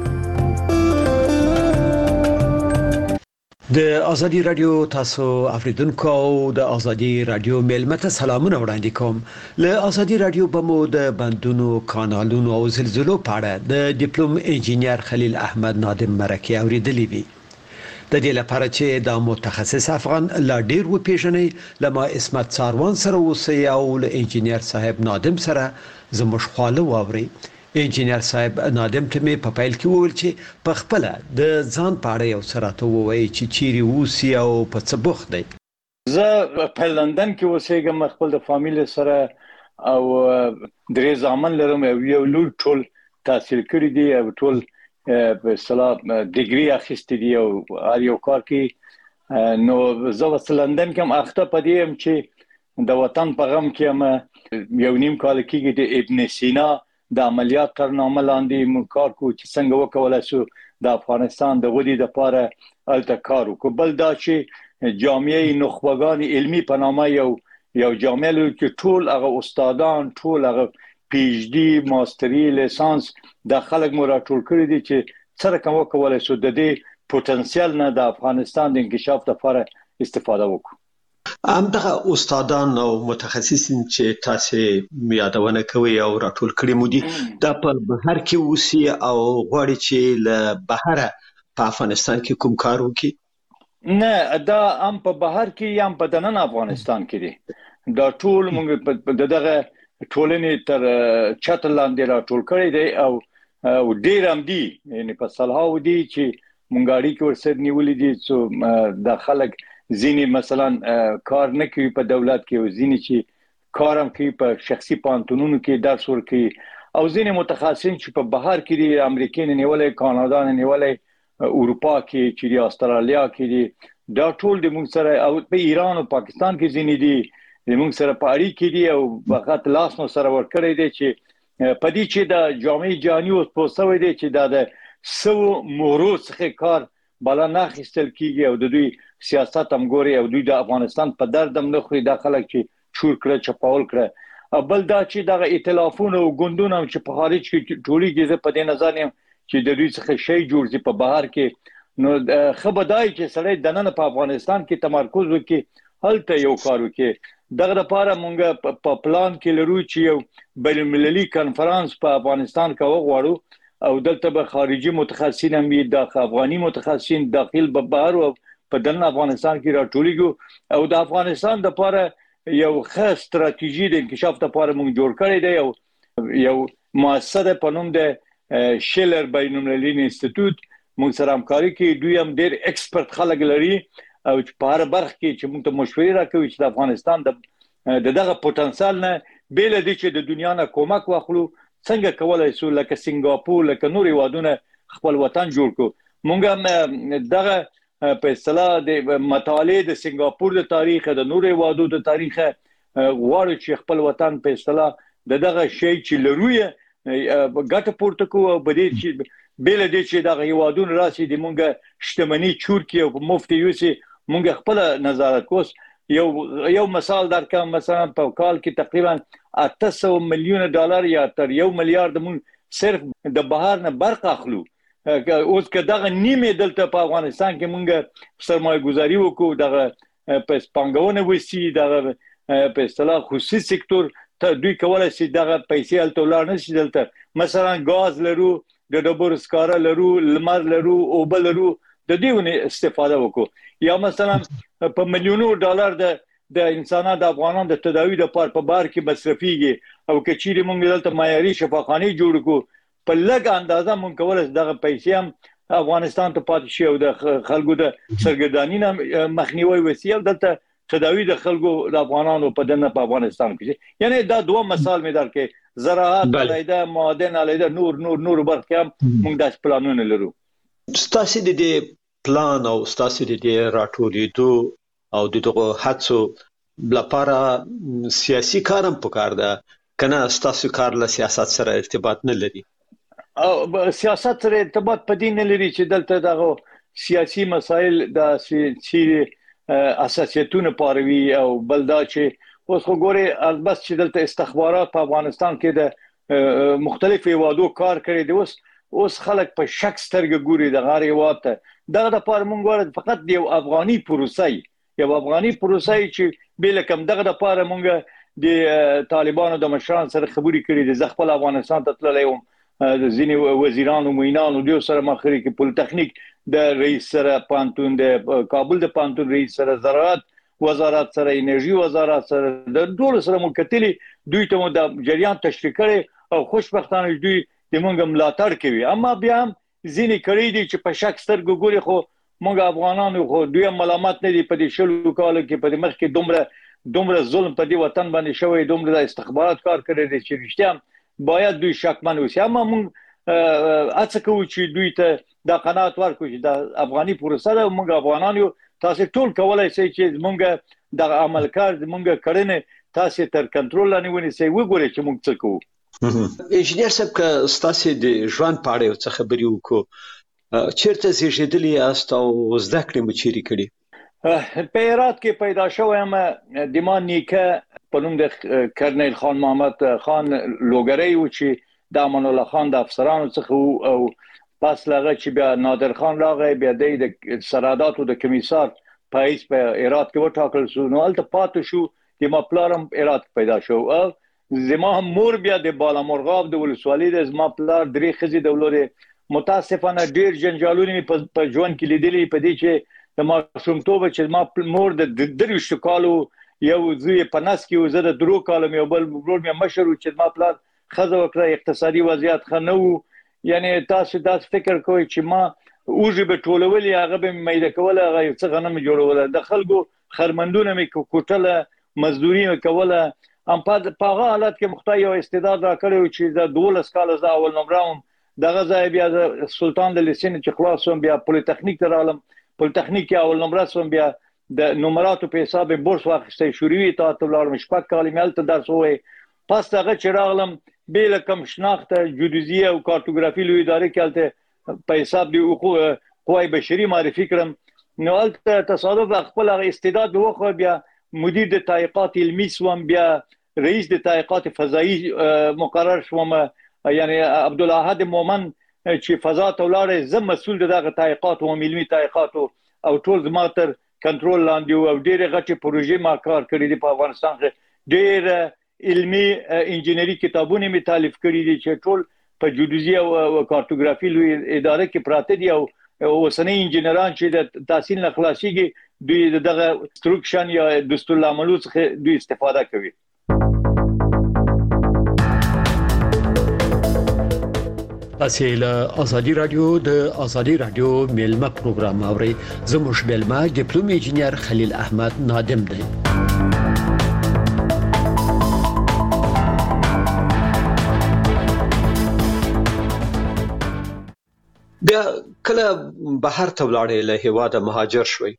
د ازادي رادیو تاسو اوریدونکو او د ازادي رادیو ملما ته سلامونه وړاندې کوم. له ازادي رادیو بمو د بندونو کانالونو او زلزلو په اړه د ډیپلوم انجینیر خلیل احمد نادم مرکه اوریدلی وی. د دې لپاره چې د متخصص افغان لا ډیر و پیژنې لما اسمت ساروان سره اوسئ او له انجینیر صاحب نادم سره زموږ خواله واوري. انجینیر صاحب نادم ته مې په پیل کې وویل چې په خپل د ځان په اړه یو سره ووایي چې چیرې اوسي او په څه بوخت دی. زه په لندن کې اوسېږم خپل د فامیل سره او درې زامن لرم او یو لور ټول تحصیل کړی دی او ټول په اصطلاح ډیګري اخیستې دي او هر یو کار کې. نو زه په لندن کې هم اخته پدې هم چې د وطن په غم کې هم یو نیم کال کېږي د ابن سینا د عملیات ترنامه لاندې مونږ کار کوو چې څنګه وکولای شو د افغانستان د ودې لپاره الته کار وکړو. بل دا چې جامعه نخبگان علمی په نامه یو یو جامعه لري چې ټول هغه استادان ټول هغه پی ایچ ډي ماستری لیسانس د خلک مو راټول کړی دي چې څنګه وکولای شو د دې پوتنسیل نه د افغانستان د انکشاف لپاره استفاده وکړو. همدغه استادان او متخصصین چې تاسو یادونه کوي او راټول کړی مو دي د په بهر کې اوسي او غواړي چې له بهر په افغانستان کې کوم کار وکړي. نه دا هم په بهر کې یا هم په دننه افغانستان کې دي. دا ټول موږ دغه ټولنې تر چتر لاندې راټول کړی دی او ډیر هم دي یعنی په صلاحو دي چې مونږ اړیکې ورسره نیولې دي چې د خلک ځینې مثلا کار نه کوي په دولت کې او ځینې چې کار هم کوي په شخصي پانتونونو کې درس ورکوي او ځینې متخصصین چې په بهر کې دي امریکا نه نیولې کاناډا نه نیولې اروپا کې چې د استرالیا کې دي دا ټول د موږ سره او په ایران او پاکستان کې ځینې دي د موږ سره پاري کې دي او فقط لاس نو سره ور کړی دي چې پدې چې د جامعه جهاني اوس پوسټوي دي چې دا د سو مورو څخه کار بالا نه خستل کیږي او د دوی سیاست هم ګوري او دوی د افغانستان په دردم نه خوري د خلک چې چور کړ چپاول کړ بل دا چې د ائتلافونو او ګوندونو چې په خارج کې ټولي په دې نظر نیم چې د دوی څخه شی جوړ شي په بهر کې نو خبردای چې سړی د نن په افغانستان کې تمرکز وکړي هلته یو کار وکړي دغه لپاره مونږ په پلان کې لرو چې یو بین المللي کانفرنس په افغانستان کې وغواړو او دلته به خارجي متخصصین هم د افغاني متخصصین داخل به بهر او په دنه افغانستان کې راټولېږي او د افغانستان لپاره یو ښه ستراتیژي د انکشاف لپاره مونږ جوړ کړی دی او یو مؤسسه په نوم د شیلر بین المللي انسټیټیوټ مونږ سره همکاري کوي دوی هم ډېر ایکسپرت خلک لري او په هر برخه کې چې موږ ته مشورې راکوي چې د افغانستان د دغه پوتنسیال نه بیل دي چې د دنیا نه کومک واخلو څنګه کولای شو لکه سنگاپور لکه نور هیوادونه خپل وطن جوړ کو موږ دغه په اصطلاح د مطالعه د سنگاپور د تاریخ د نور هیوادو د تاریخ غواړي چې خپل وطن په اصطلاح دغه شی چې لروي ګټه پورته کو او بده چې بیل دي چې دغه هیوادونه راسي د مونږه شتمنۍ چور کی او په مفت یوسي مونږ خپل نظارت کوس یو یو مثال درکم مثلا په کال کې تقریبا اته سوه میلیون ډالر یا تر یو میلیارډ مونږ صرف د بهر نه برق اخلو اوس که دغه نیمه دلته په افغانستان کې مونږ سرمایه گذاري وکړو دغه په پنګونه وسی دغه په اصطلاح خصوصي سکتور ته دوی کولای شي دغه پیسې الته ولر نه شي دلته مثلا غاز لرو د ډبرو سکاره لرو لمر لرو او بل لرو د دې استفاده وکړو یا مثلا په میلیونو ډالر د د انسانانو د افغانانو د تداوی لپاره په بار کې مصرفيږي او کچېری مونږ دلته معیاري شفاخانه جوړ کو په لږ اندازه مونږ کولای دغه پیسې هم افغانستان ته پاتې شي او د خلکو د سرګردانی نه مخنیوي وسی او دلته تداوی د خلکو د افغانانو په دنه په افغانستان کې یعنی دا دوه مثال می درکې زراعت علیده معادن علیده نور نور نور برخه هم موږ د پلانونه لرو ستاسو د دې پلان او ستاسو د دې راټولېدو او دغه هڅو لپاره سیاسي کارم پکار ده کنه ستاسو کار له سیاست سره ارتباط نه لري او سیاست سره ارتباط پدې نه لري چې دلته دغه سیاسي مسایل د سیاسي اساسیتونه پاروي او بلدا چې اوس خو ګوري البته چې دلته استخبارات په افغانستان کې د مختلفو هیوادو کار کړی دی اوس اوس خلک په شک سترګه ګوري د غیر هیواد ته دغه د پاره مونږ غواړو فقط یو افغاني پروسه یو افغاني پروسه چې بل کم دغه د پاره مونږ د طالبانو د مشران سره خبرې کړې دي ځخپل افغانستان ته تللی وم د ځینې وزیرانو مینانو د سره مخري کې پولیټیکنیک د رئیس سره پانتون د کابل د پانتون رئیس سره زراعت وزارت سره انرژي وزارت سره د ټول سره مکتلی دوی ته د جریان تشریح کړي او خوشبختانه دوی د مونږ ملاتړ کوي اما بیا هم ځینې کړي دي چې په شک سترګو ګوري خو مونږ افغانانو خو دوی ملامت نه دي په دې شلو کال کې په مخ کې دومره دومره ظلم په دې وطن باندې شوی دومره د استخبارات کار کړی دي چې رښتیا باید دوی شکمن اوسي اما مونږ اڅه کوو چې دوی ته د قناعت ورکړو چې د افغاني پروسه د مونږ افغانانو تاسو ټول کولای شئ چې مونږ د عمل کار مونږ کړنه تاسو تر کنټرول لاندې ونیسئ وګورئ چې مونږ څه کوو انجنیر صاحب که ستاسو د ژوند په اړه څه خبرې وکړو چیرته زیږیدلی یاست او زده کړې مو چیرې کړې په هرات کې پیدا شوم د ما نیکه په نوم د کرنیل خان محمد خان لوګری و چې د امان الله خان د افسرانو څخه او پس لغه چې بیا نادر خان راغی بیا د سراداتو د کمیسار پایس په هرات کې وټاکل شو نو الته پاتې شو د ما پلارم هرات پیدا شو او زما مور بیا د بالامرغاب د ولسوالۍ د زما پلار درې خزي د ولوري متاسفانه ډیر جنجالونه په ژوند کې لیدلې په دې چې د ما شومتوب چې ما مور د درې شکالو یو زوی په ناس کې وزه د درو کالم یو بل ورور مې مشر چې ما پلار خزه وکړه اقتصادي وضعیت خنو یعنی تاسو تاسو فکر کوئ چې ما اوږه به ټولولې هغه به مېده کوله هغه څه غنم جوړول د خلکو خرمندونه مې کوټله مزدوري کوله ام په هغه حالت کې مخته یو استعداد را کړو چې د دولس کال ز اول نمبر دغه ځای بیا د سلطان د لسین چې خلاصوم بیا پولیټکنیک ته رالم پولیټکنیک کې اول نمبر سوم بیا د نمراتو په حساب بورس واخیستې شوروي ته تلارم شپږ کال ملته درس وې پس هغه چې راغلم بیل کم شناخت جیودیزي او کارتوګرافي لوی ادارې کې په حساب دی قوای بشري معرفي کړم نو الته تصادف خپل استعداد وخو بیا مدیر د تحقیقات علمي سوم بیا رئیس د تحقیقات فضایی مقرر شوم یعنی عبدالاحد مومن چې فضا ته ولاړ زم مسؤل دغه تحقیقات او علمي تحقیقات او ټول زماتر کنټرول لاندې او ډېر غټي پروژې ما کار کړی دی په افغانستان کې ډېر علمي انجینری کتابونه می تالیف کړی دي چې ټول په جیودیزي او کارتوګرافي لوی ادارې کې پراته دي او اوسنۍ انجینران چې د تحصیل نه خلاصيږي دوی دغه استرکشن یا دستور العملو څخه دوی استفاده کوي. تاسو له ازادي رادیو د ازادي رادیو میلمه پروګرام اورئ زموږ میلمه ډیپلوم انجینر خلیل احمد نادم دی. بیا کله بهر ته ولاړې له هیواده مهاجر شوي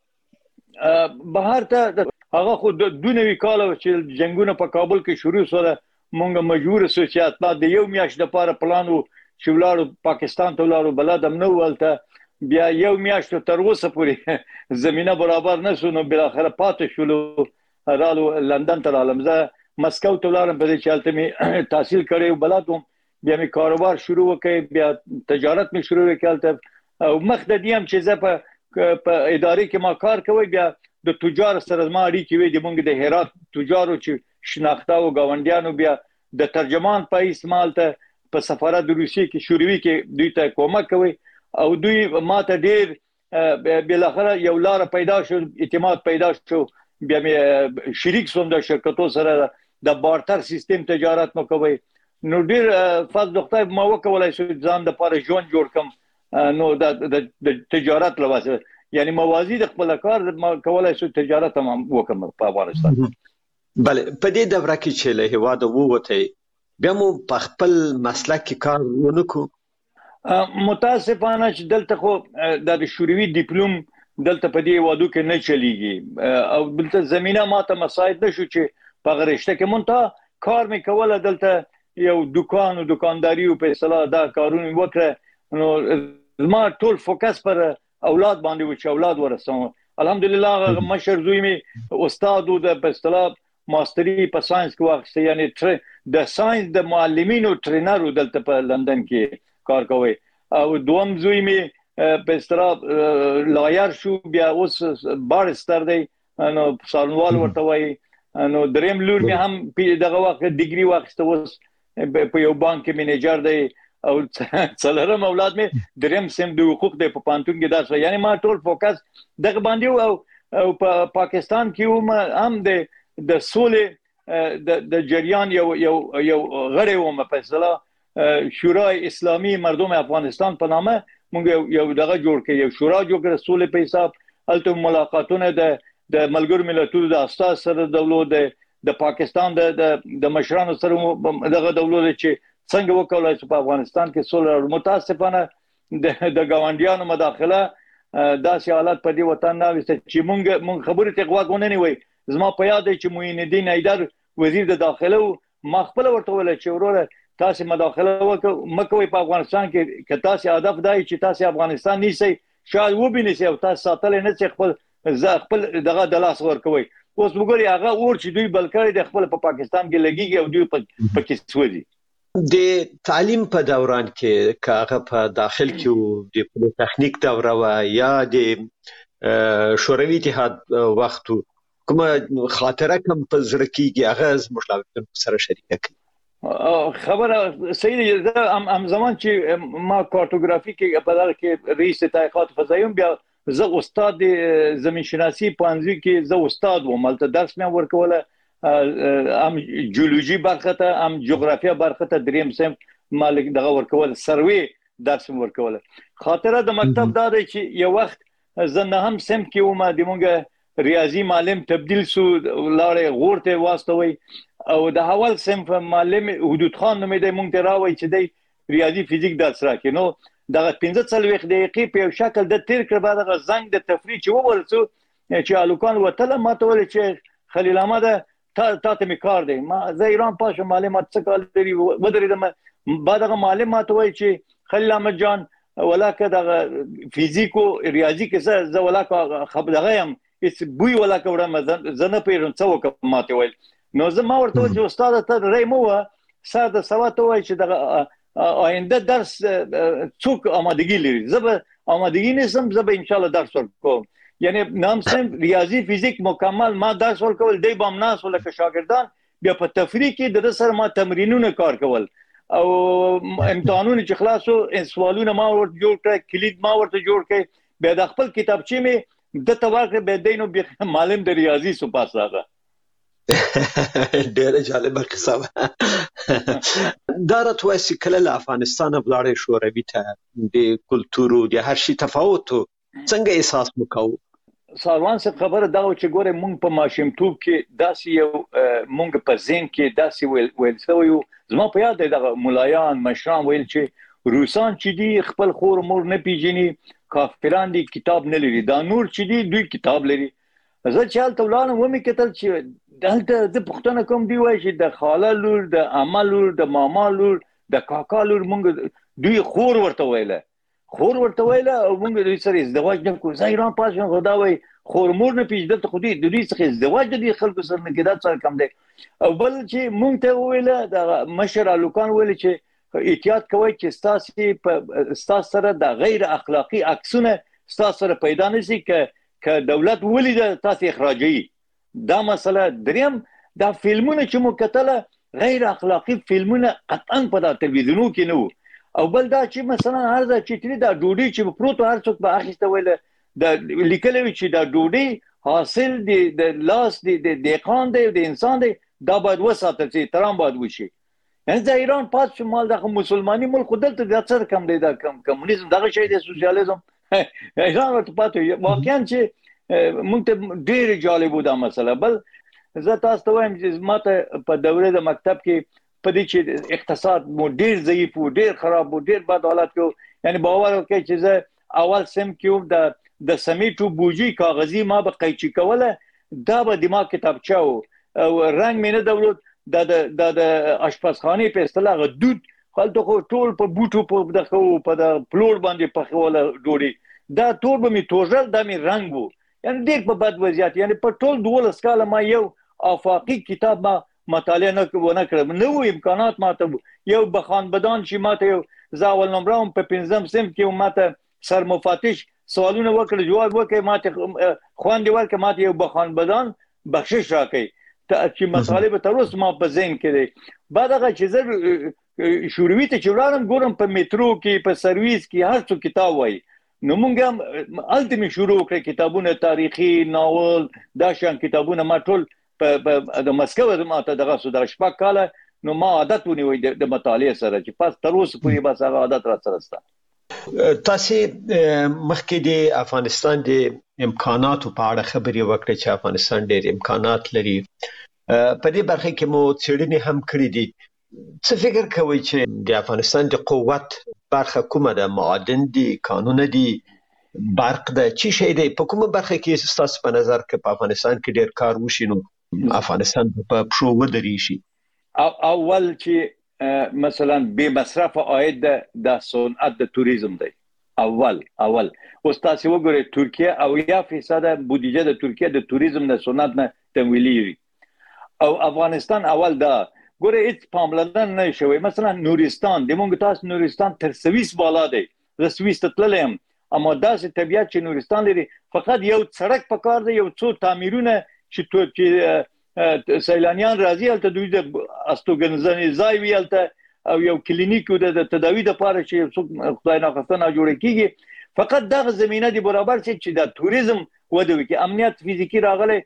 بهر ته هغه خو د دونوي کال چې جنگونه په کابل کې شروع سره مونږ مجبور سو چې اتنا د یو میاشت لپاره پلانو چې ولاړو پاکستان ته ولاړو بلادم نو ولته بیا یو میاشت تر اوسه پورې زمينه برابر نه شو نو بل اخر پاتې شو رالو لندن ته رالم زه مسکو ته ولاړم په دې چالت می تحصیل کړی بلادم بیا می کاروبار شروع وکړ بیا تجارت می شروع وکړ او مخددیم چې زه په په ادارې کې ما کار کوي بیا د تجار سره ما اړیکې وې د مونږ د هرات تجارو چې شناخته او گاونډیانو بیا د ترجمان په استعمال ته په سفارت د روسیې کې شوروي کې دوی ته کومک کوي او دوی ماته ډېر بل اخر یو لار پیدا شو اعتماد پیدا شو بیا مې شریک سوم د شرکتو سره د بارتر سیستم تجارت مو کوي نو ډېر فاز دغه ما وکولای شو ځان د پاره ژوند جوړ کم نو د تجارت لواسه یعنی موازی د خپل کار ما کولای شو تجارت هم وکم په افغانستان بله په دې دوره کې چې له هواده ووته بیا مو په خپل مسلک کې کار ونکو متاسفانه چې دلته خو د شوروي ډیپلوم دلته په دې وادو کې نه چلیږي او دلته زمينه ماته مساعد نشو چې په غرشته کې مونته کار می کوله دلته یو دکان او دکانداري او په اصطلاح دا کارونه وکړه نو ما ټول فوکس پر اولاد باندې و چې اولاد ورسوم الحمدلله مشر زوی می استاد او د په اصطلاح ماستری په ساينس کې واخیسته یعنی د ساينس د معلمینو ټرینرو دلته په لندن کې کار کوي او دوم زوی می په اصطلاح لایر شو بیا اوس بارستر دی نو سالنوال ورته وای نو دریم لور می هم دغه وخت ډیګري واخیسته اوس په یو بانک کې منیجر دی او څلورم اولاد می دریم سم د حقوق د په پانتون کې درس یعنی ما ټول فوکس دغه باندې او په پاکستان کې هم د د سولې د د جریان یو یو یو غړی و مفصله شورای اسلامی مردم افغانستان په نامه موږ یو دغه جوړ کړ یو شورا جوړ کړ سولې په حساب الته ملاقاتونه د د ملګرو ملتونو د اساس سره دولت د پاکستان د د مشرانو سره دغه دولت چې څنګه وکولای شي په افغانستان کې سولې متاسفانه د د گاونډیانو مداخله داسې حالات په دې وطن نه وست چې موږ موږ خبرې ته غوږ نه وي زما په یاد چې معین الدین حیدر وزیر د داخله ما خپل ورته ویل چې وروره تاسو مداخله وکړه مکوې په افغانستان کې که تاسو هدف دی چې تاسو افغانستان نیسئ شاید وبینئ او تاسو ساتل نه چې خپل ز خپل دغه د لاس ورکوي اوس وګورئ هغه اور چې دوی بلکې د خپل په پاکستان کې لګیږي او دوی په کې سوځي د تعلیم په دوران کې کاغه په داخل کې د پولیټکنیک دوره و یا د شوروي اتحاد وختو کومه خاطره کوم په زړه کې هغه مشاورتن سره شریک کړي خبره صحیح ده ام زمان چې ما کارتوګرافي کې په دغه کې رئیس تحقیقات فضایي بیا زه استاد زمین شناسی پانځي کې زه استاد وم ملته درس مې ورکوله ام جیولوژي برخه ته ام جغرافیا برخه ته دریم سم مالک دغه ورکول سروي درس مې ورکوله خاطره د مکتب دا دی چې یو وخت زه نه هم سم کې وم د مونږه ریاضي معلم تبدیل سو لاړې غورته واستوي او د اول صنف معلم حدود خان نومېده مونږ ته راوي چې د ریاضي فزیک درس راکې نو دغه پنځه څلوېښت دقیقې په یو شکل د تیر کړ بعد هغه زنګ د تفریح چې وورسو چې الوکان وتله ما ته ویل چې خلیل احمد تا ته می کار دی ما زه ایران پاشه معلومات څه کال لري ودرېدم بعد هغه معلم ما ته وایي چې خلیل احمد جان ولاکه دغه فزیک او ریاضي کې زه ولاکه خبره یم هیڅ بوی ولاکه وړم زه نه پیژنم څه وکړم ما ته ویل نو زه ما ورته چې استاد ته رای مو ساده سوا ته وایي چې دغه آینده درس څوک آمادگی لري زه به آمادگی نیستم زه به ان شاء الله درس ورکوم یعنی نام سم ریاضي فزیک مکمل ما درس ورکول دی بام ناس ولکه شاګردان بیا په تفریح کې د سر ما تمرینونه کار کول او امتحانونه چې خلاصو سوالونه ما ورته جوړ کړ کلید ما ورته جوړ کړ بیا د خپل کتابچې می د توګه به دینو به معلم د ریاضي سو پاس راغی ډېر جالب قصه دا راته چې کله له افغانستان بلاړې شوروي ته د کلتور او د هر شي تفاوت څنګه احساس وکاو ساروان څه خبره دا چې ګوره مونږ په ماشومتوب کې داسې یو مونږ په ذهن کې داسې ویل ویل سویو زما په یاد دی دغه ملایان مشران ویل چې روسان چې دی خپل خور مور نه پیژني کافران دي کتاب نه لري دا نور چې دی دوی کتاب لري زه چې هلته ولاړم ومې کتل چې دلته د پښتنه کوم دی وایي چې د خاله لور د عمه لور د ماما لور د کاکا لور مونږ دوی خور ورته ویله خور ورته ویله او مونږ دوی سره ازدواج نه کوو زه ایران پاس شوم خدا وایي خور مور نه پیژدل ته خو دوی د دوی څخه ازدواج د دې خلکو سره نه کېدا څه کم دی او بل چې مونږ ته وویله د مشر الوکان ویل چې احتیاط کوئ چې ستاسې په ستاسو سره د غیر اخلاقي عکسونه ستاسو سره پیدا نه شي که دولت ولیده تاسې اخراجوي دا مسله دریم دا فلمونه چې مو کتله غیر اخلاقی فلمونه قطعا په دا تلویزیونو کې نه وو او بل دا چې مثلا هر ځای چې تری دا ډوډۍ چې پروت هر څوک به اخیسته ویله د لیکل وی چې دا ډوډۍ حاصل دی د لاس دی د دهقان دی د انسان دی دا باید وساتل شي احترام باید وشي یعنی د ایران پات شمال د مسلمانۍ ملک دلته د څه کم دی دا کمونیزم دغه شی دی سوسیالیزم ایران ورته پاتې واقعا چې مونږ ته ډېر جالب و دا مسله بل زه تاسو ته وایم چې ماته په دوره د مکتب کې په دې چې اقتصاد مو ډېر ضعیف و ډېر خراب و ډېر بد حالت کې یعنی باور وکړئ چې زه اول سم کې د د سمیټو بوجي کاغذي ما به قیچي کوله دا به دماغ کتابچه و او رنگ مې نه درلود د د اشپزخانې په اصطلاح دود خلته خو ټول په بوټو په دغه په د پلور باندې پخوله ډوډۍ دا ټول به مې توژل دا مې رنګ و یعنی ډېر په بد وضعیت یعنی په ټول دولس کاله ما یو افاقي کتاب ما مطالعه نه ونه کړم نو امکانات ماته یو بخان بدان چې ماته یو زاول نمبرم په پنځم سم کې ماته سر مفتش سوالونه وکړ جواب وکړ ماته خوان دی ورکه ماته یو بخان بدان بخشش راکړي چې مطالبه تر اوسه ما په ذهن کې دی بعد هغه چې زه شوروي ته چې ولاړم ګورم په میټرو کې په سرویس کې هر څو کتاب وایي نو مونږ هم الټیمه شروع کړ کتابونه تاریخي ناول دا شان کتابونه ما ټول په د مسکو د ماته دغه سو د شپږ کاله نو ما عادت ونیوي د مطالعه سره چې پس تر اوسه پورې بس هغه عادت را سره ستا تاسو مخکې د افغانستان د امکاناتو په اړه خبرې وکړې چې افغانستان ډېر امکانات لري په دې برخه کې مو څېړنې هم کړې دي څه فکر کوئ چې د افغانستان د قوت برخه کومه ده معادن دي قانون دي برق ده چی شي دی په کومه برخه کې ستاسو په نظر کې په افغانستان کې ډېر کار وشي نو افغانستان په پښو ودرې شي اول چې مثلا بے مصرف عاید د صنعت د توریزم دی اول اول اوس تاسو وګورئ ترکیه او یا فیصد بودیجه د ترکیه د توریزم د صنعت نه تمویلي او افغانستان اول دا ګوره هیڅ پاملرنه نه شوی مثلا نورستان د مونږ تاسو نورستان تر سويس بالا دی زه سويس ته تللم اما داسې طبيعت چې نورستان لري فقط یو سړک پکار دی یو څو تعمیرونه چې تو چې سیلانیان راځي البته دوی د استوګنځنې ځای وی البته او یو کلینیک د تداوی د لپاره چې څوک خدای ناخواسته نه جوړ کیږي فقط دغه زمينه دی برابر چې د توریزم وده وکي امنیت فزیکی راغله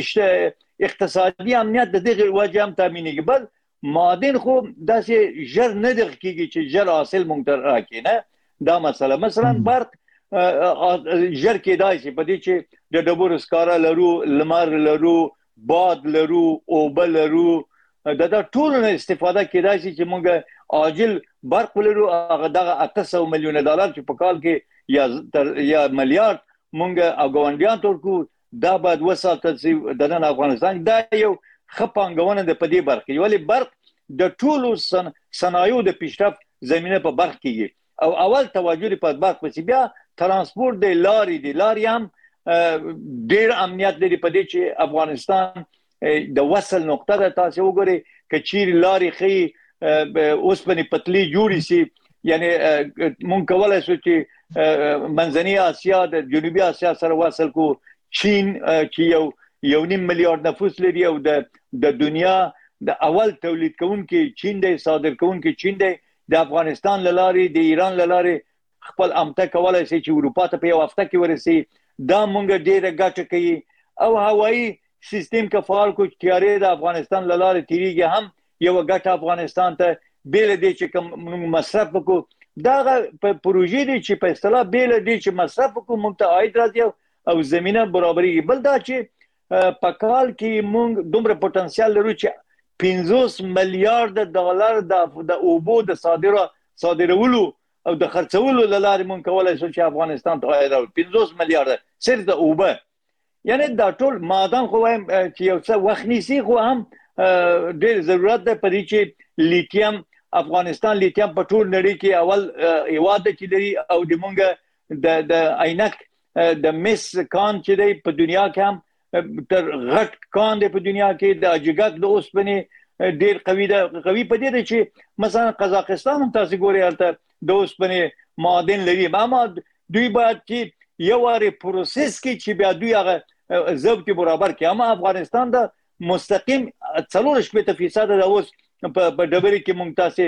اقتصادي امنیت د دغه وجه هم تامینېږي بل معادن خو داسې ژر نه دغه کیږي چې ژر حاصل مونږ ته راکې نه دا مسله مثلا برق ژر کېدای شي په دې چې د ډبرو سکاره لرو، لمر لرو، باد لرو، اوبه لرو، د دا ټول نه استفاده کېدای شي چې موږ عاجل برق ولرو. هغه دغه اته سوه میلیونه ډالر چې په کال کې یا یا میلیارډ موږ ګاونډیان ورکو، دا باید وساتل شي د نن افغانستان. دا یو ښه پانګونه ده په دې برخه کې، ولې برق د ټولو صنایعو د پیشرفت زمینه په برق کې او اول توجه په برق پسې، بیا ترانسپورت دی، لارې دی، لارې هم ډېر امنیت لري په دې چې افغانستان د وصل نقطه ده. تاسو وګورئ که چیرې لارې ښې اوسپنې پتلې جوړې شي، یعنی مونږ کولی شو چې منځنۍ اسیا د جنوبي اسیا سره وصل کو. چین چې یو یو نیم میلیارډ نفوس لري او د د دنیا د اول تولید کوونکی چین دی، صادر کوونکی چین دی. د افغانستان له لارې، د ایران له لارې خپل امته کولی شي چې اروپا ته په یو هفته کې ورسي. دا مونږ ډېره ګټه کوي. او هوایي سیستم که فعال کو، تیارې د افغانستان له لارې تیریږي، هم یو ګټه افغانستان ته بیل دی چې کوم مصرف وکړو. دا پروژې دي چې په اصطلاح بیل دي چې مصرف وکړو، مونږ ته عاید راځي او زمینه برابرېږي. بل دا چې په کال کې مونږ دومره پوتنسیال لرو چې پنځوس میلیارډ ډالر د اوبو د صادره صادرولو او د خرڅولو له لارې مونږ کولی شو چې افغانستان ته عاید راوړو. پنځوس میلیارډ صرف د اوبه. یعنی دا ټول معدن خو وایم چې یو څه وخت نیسي، خو هم ډېر ضرورت دی په دې چې لیتیم، افغانستان لیتیم په ټول نړۍ کې اول هېواد دی چې لري، او د مونږ د عینک د مس کان چې دی په دنیا کې هم تر غټ کان دی په دنیا کې. د اجګک د اوسپنې ډېر قوي ده. قوي په دې دی چې مثلا قزاقستان هم تاسو ګورئ هلته د اوسپنې معادن لري، اما دوی باید چې یو وارې پروسس کې چې بیا دوی هغه ضبط برابر کړي. اما افغانستان د مستقیم څلور شپېته فیصده د اوس په ډبرې کې مونږ تاسې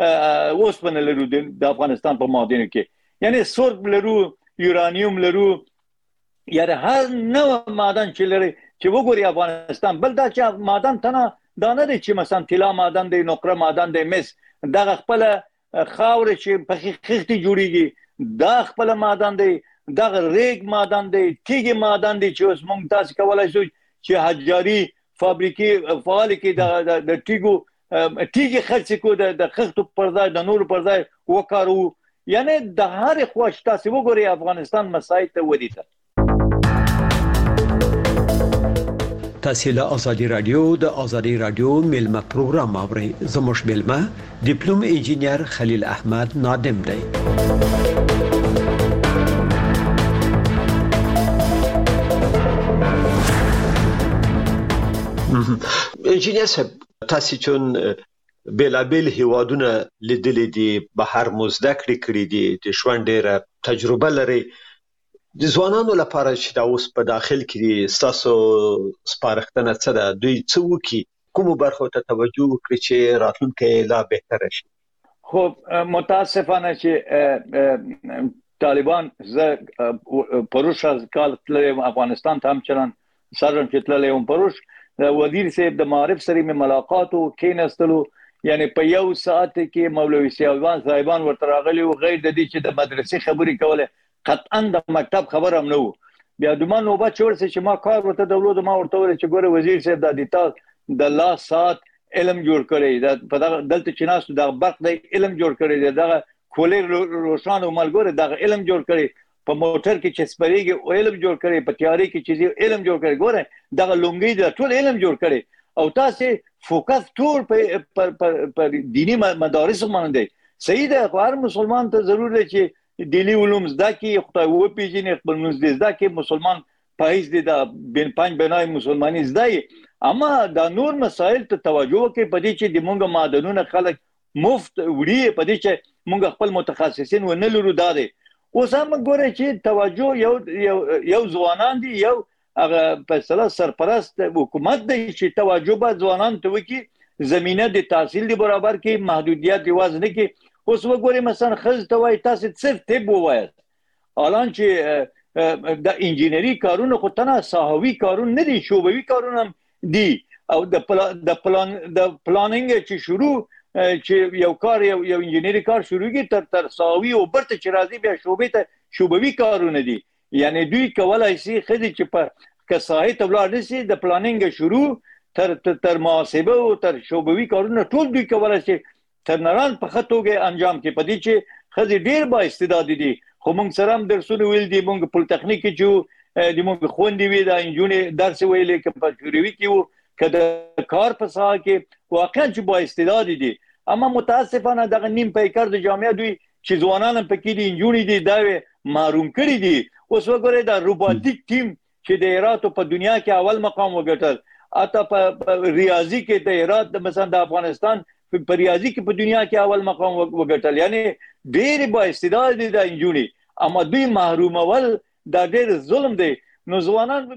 اوسپنه لرو د افغانستان په معادنو کې، یعنی سرب لرو، یورانیوم لرو، یعنی هر نوع معدن چې لري چې وګوري افغانستان. بل دا چې معدن تنه دا نه دی چې مثلا طلا معدن دی، نقره معدن دی، مس دغه خپله خاوره چې په خښتې جوړیږي دا خپله معدن دی، دغه ریګ معدن دی، تیږې معدن دی چې اوس مونږ تاسې کولی شو چې حجاري فابریکې فعال کړي، د تیږو تیږې خرڅې کړو، د خښتو پر ځای د نورو پر ځای وکاروو. یعنی د هرې خوا چې تاسې وګورئ افغانستان مساعد ته ودی ته. تاسو له ازادي رادیو د ازادي رادیو میلمه پروګرام اورئ. زموږ میلمه ډیپلوم انجینر خلیل احمد نادم دی. انجینر صاحب، تاسو چون بیلابیل هیوادونه لیدلې دي، بهر مزده کړې کړې دي، د ژوند ډېره تجربه لري. د ځوانانو لپاره چې دا اوس په داخل کې ستاسو سپارښتنه څه ده؟ دوی څه وکړي؟ کومو برخو ته توجه وکړي چې راتلونکی لا بهتره شي؟ خو متاسفانه چې طالبان، زه پروش از کال تللی افغانستان ته همچنان سرم چې تللی وم پروش، وزیر صاحب د معارف سره مې ملاقات و، کېناستلو، یعنی په یو ساعت کې مولوي صاحبان صاحبان ورته راغلي وو، غیر د دې چې د مدرسې خبرې کولې، قطعا د مکتب خبر هم نه و. بیا دومره نوبت چې ورسې چې ما کار ورته درلود، ما ورته وویل چې ګوره وزیر صاحب دا د تا د لاس ساعت علم جوړ کړی، په دغه دلته چې ناست دغه برق دی علم جوړ کړی دی، دغه کولر روښانه عمل ګوره دغه علم جوړ کړی، په موټر کې چې سپریږي علم جوړ کړی، په تیارې کې چې علم جوړ کړی، ګوره دغه لونګۍ د ټول علم جوړ کړی. او تاسو فوکس ټول په دینی مدارس باندې صحیح ده. خو هر مسلمان ته ضرور دی چې دینی علوم زده کړي، خدای وپېژني، خپل منځ زده کړي، مسلمان پایز دی د بین پنځ بنای مسلمانۍ زده. اما دا نور مسائل ته توجه وکړي په دې چې د مونږ معدنونه خلک مفت وړي، په دې چې مونږ خپل متخصصین ونه لرو. دا دی اوس هم ګورئ چې توجه یو یو ځوانان دي، یو هغه په اصطلاح سرپرست حکومت دی چې توجه به ځوانان ته وکړي، زمینه د تحصیل دی برابر کړي، محدودیت یوازې نه کړي. اوس وګورئ مثلا ښځو ته وایي تاسې صرف طب ووایاست، حالان چې د انجینري کارونه خو تنه ساحوي کارونه نه دي، شعبوي کارونه هم دي. او د پلان د پلانینګ چې شروع چې یو کار یو یو انجینری کار شروع کی تر تر ساوي او برته چې راځي بیا شوبې ته شوبوي کارونه دي یعنی دوی کولای شي خدي چې په کساهي تبلار نشي د پلانینګ شروع تر تر محاسبه او تر شوبوي کارونه ټول دوی کولای شي تر نران په خطوګه انجام کې پدې چې خدي ډیر با استعداد دي خو موږ سره هم درسونه ویل دي موږ په تخنیک کې د موږ خوندې وی دا انجونې درس ویلې کې په شوروي کې وو کله کار په ساحه کې واقعا چې با استعداد دي اما متاسفانه دغه نیم پیکر د جامعه دوی چې ځوانان په کې دي انجونې دي دا محروم کړي دي اوس وګورئ دا روبوټیک ټیم چې د هرات په دنیا کې اول مقام وګټل اته په ریاضي کې د هرات مثلا د افغانستان په ریاضي کې په دنیا کې اول مقام وګټل یعنی ډېر با استعداد دي د انجونې اما دوی محروم ول دا ډېر ظلم دی نو ځوانان